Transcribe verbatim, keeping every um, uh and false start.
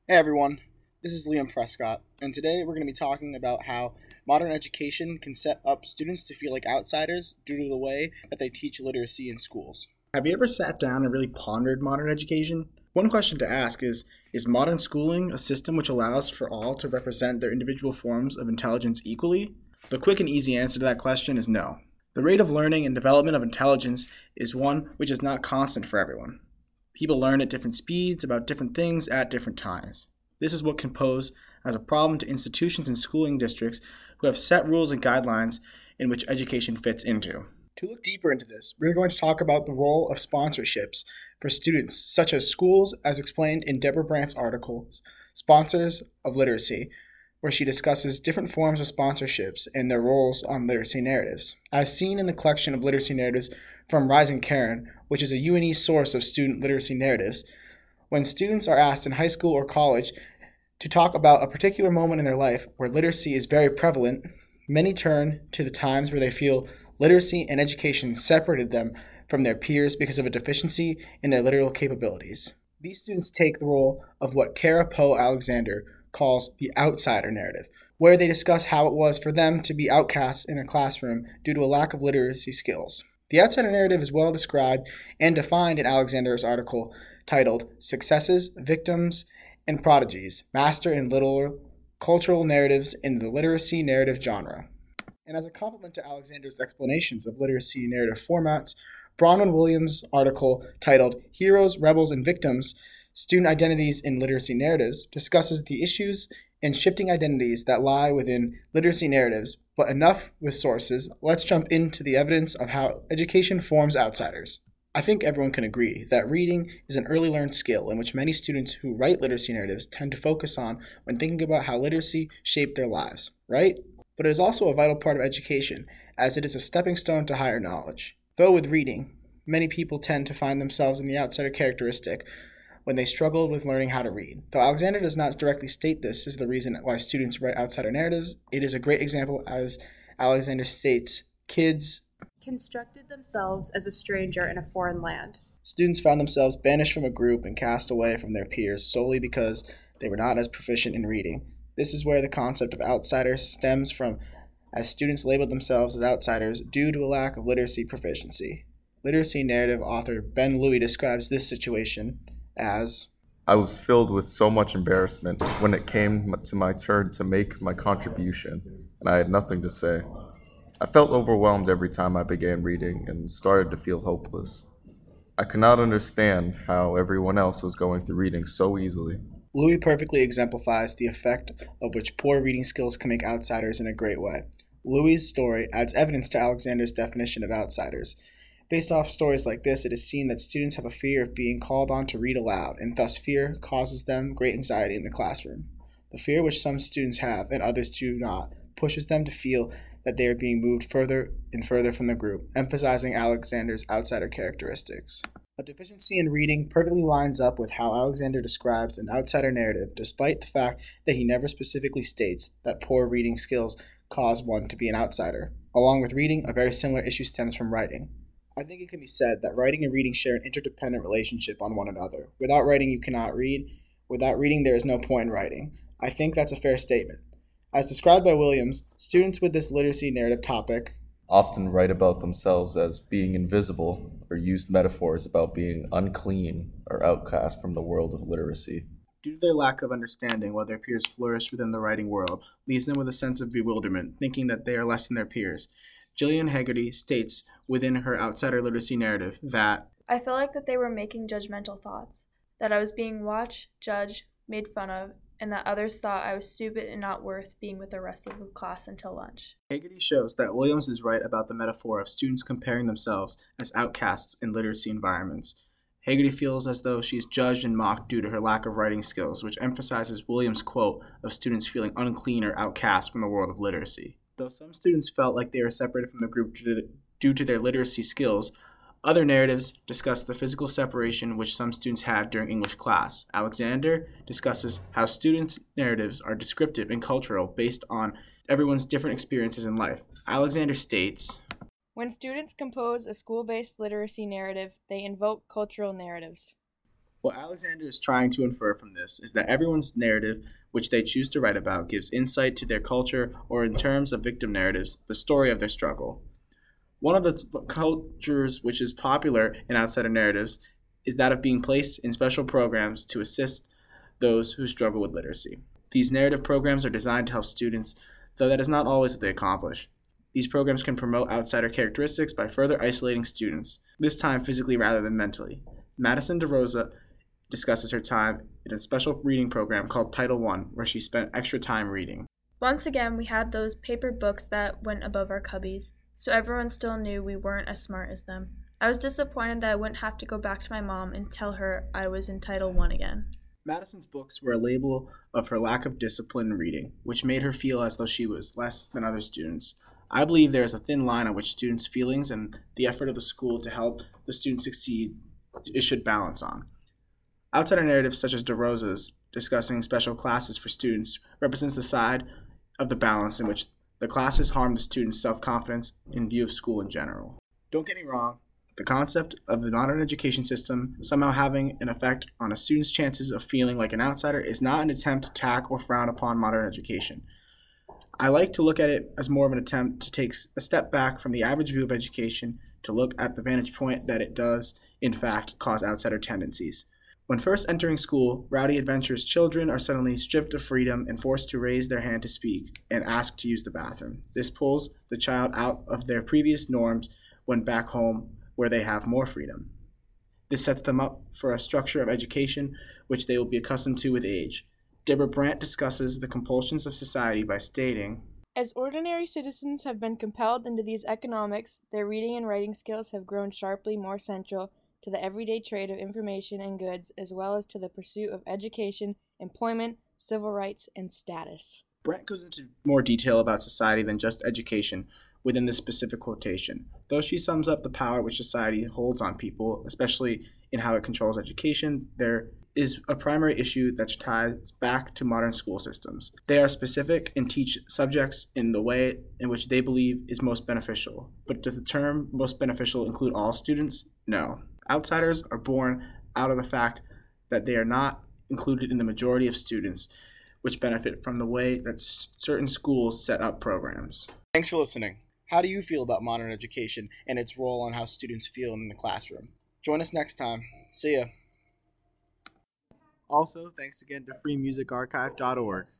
Hey everyone, this is Liam Prescott, and today we're going to be talking about how modern education can set up students to feel like outsiders due to the way that they teach literacy in schools. Have you ever sat down and really pondered modern education? One question to ask is, is modern schooling a system which allows for all to represent their individual forms of intelligence equally? The quick and easy answer to that question is no. The rate of learning and development of intelligence is one which is not constant for everyone. People learn at different speeds about different things at different times. This is what can pose as a problem to institutions and schooling districts who have set rules and guidelines in which education fits into. To look deeper into this, we're going to talk about the role of sponsorships for students, such as schools, as explained in Deborah Brandt's article, Sponsors of Literacy, where she discusses different forms of sponsorships and their roles on literacy narratives. As seen in the collection of literacy narratives from Rising Karen, which is a U N E source of student literacy narratives, when students are asked in high school or college to talk about a particular moment in their life where literacy is very prevalent, many turn to the times where they feel literacy and education separated them from their peers because of a deficiency in their literal capabilities. These students take the role of what Kara Poe Alexander calls the outsider narrative, where they discuss how it was for them to be outcasts in a classroom due to a lack of literacy skills. The outsider narrative is well described and defined in Alexander's article titled Successes, Victims, and Prodigies, Master and Little Cultural Narratives in the Literacy Narrative Genre. And as a complement to Alexander's explanations of literacy narrative formats, Bronwyn Williams' article titled Heroes, Rebels, and Victims, Student Identities in Literacy Narratives discusses the issues and shifting identities that lie within literacy narratives, but enough with sources. Let's jump into the evidence of how education forms outsiders. I think everyone can agree that reading is an early learned skill in which many students who write literacy narratives tend to focus on when thinking about how literacy shaped their lives, right? But it is also a vital part of education, as it is a stepping stone to higher knowledge. Though with reading, many people tend to find themselves in the outsider characteristic when they struggle with learning how to read. Though Alexander does not directly state this is the reason why students write outsider narratives, it is a great example, as Alexander states, kids constructed themselves as a stranger in a foreign land. Students found themselves banished from a group and cast away from their peers solely because they were not as proficient in reading. This is where the concept of outsiders stems from, as students labeled themselves as outsiders due to a lack of literacy proficiency. Literacy narrative author Ben Louis describes this situation as, I was filled with so much embarrassment when it came to my turn to make my contribution, and I had nothing to say. I felt overwhelmed every time I began reading and started to feel hopeless. I could not understand how everyone else was going through reading so easily. Louis perfectly exemplifies the effect of which poor reading skills can make outsiders in a great way. Louis' story adds evidence to Alexander's definition of outsiders. Based off stories like this, it is seen that students have a fear of being called on to read aloud, and thus fear causes them great anxiety in the classroom. The fear which some students have and others do not pushes them to feel that they are being moved further and further from the group, emphasizing Alexander's outsider characteristics. A deficiency in reading perfectly lines up with how Alexander describes an outsider narrative, despite the fact that he never specifically states that poor reading skills cause one to be an outsider. Along with reading, a very similar issue stems from writing. I think it can be said that writing and reading share an interdependent relationship on one another. Without writing, you cannot read. Without reading, there is no point in writing. I think that's a fair statement. As described by Williams, students with this literacy narrative topic often write about themselves as being invisible or used metaphors about being unclean or outcast from the world of literacy. Due to their lack of understanding while their peers flourish within the writing world, leaves them with a sense of bewilderment, thinking that they are less than their peers. Gillian Haggerty states within her outsider literacy narrative that I felt like that they were making judgmental thoughts, that I was being watched, judged, made fun of, and that others thought I was stupid and not worth being with the rest of the class until lunch. Haggerty shows that Williams is right about the metaphor of students comparing themselves as outcasts in literacy environments. Haggerty feels as though she is judged and mocked due to her lack of writing skills, which emphasizes Williams' quote of students feeling unclean or outcast from the world of literacy. Though some students felt like they were separated from the group due to, the, due to their literacy skills, other narratives discuss the physical separation which some students had during English class. Alexander discusses how students' narratives are descriptive and cultural based on everyone's different experiences in life. Alexander states, when students compose a school-based literacy narrative, they invoke cultural narratives. What Alexander is trying to infer from this is that everyone's narrative, which they choose to write about, gives insight to their culture, or in terms of victim narratives, the story of their struggle. One of the t- cultures which is popular in outsider narratives is that of being placed in special programs to assist those who struggle with literacy. These narrative programs are designed to help students, though that is not always what they accomplish. These programs can promote outsider characteristics by further isolating students, this time physically rather than mentally. Madison DeRosa discusses her time in a special reading program called Title One, where she spent extra time reading. Once again, we had those paper books that went above our cubbies, so everyone still knew we weren't as smart as them. I was disappointed that I wouldn't have to go back to my mom and tell her I was in Title One again. Madison's books were a label of her lack of discipline in reading, which made her feel as though she was less than other students. I believe there is a thin line on which students' feelings and the effort of the school to help the student succeed it should balance on. Outsider narratives such as DeRosa's, discussing special classes for students, represents the side of the balance in which the classes harm the student's self-confidence in view of school in general. Don't get me wrong, the concept of the modern education system somehow having an effect on a student's chances of feeling like an outsider is not an attempt to attack or frown upon modern education. I like to look at it as more of an attempt to take a step back from the average view of education to look at the vantage point that it does, in fact, cause outsider tendencies. When first entering school, rowdy, adventurous children are suddenly stripped of freedom and forced to raise their hand to speak and ask to use the bathroom. This pulls the child out of their previous norms when back home where they have more freedom. This sets them up for a structure of education which they will be accustomed to with age. Deborah Brandt discusses the compulsions of society by stating, "As ordinary citizens have been compelled into these economics, their reading and writing skills have grown sharply more central to the everyday trade of information and goods, as well as to the pursuit of education, employment, civil rights, and status." Brandt goes into more detail about society than just education within this specific quotation. Though she sums up the power which society holds on people, especially in how it controls education, there is a primary issue that ties back to modern school systems. They are specific and teach subjects in the way in which they believe is most beneficial. But does the term most beneficial include all students? No. Outsiders are born out of the fact that they are not included in the majority of students, which benefit from the way that s- certain schools set up programs. Thanks for listening. How do you feel about modern education and its role on how students feel in the classroom? Join us next time. See ya. Also, thanks again to free music archive dot org.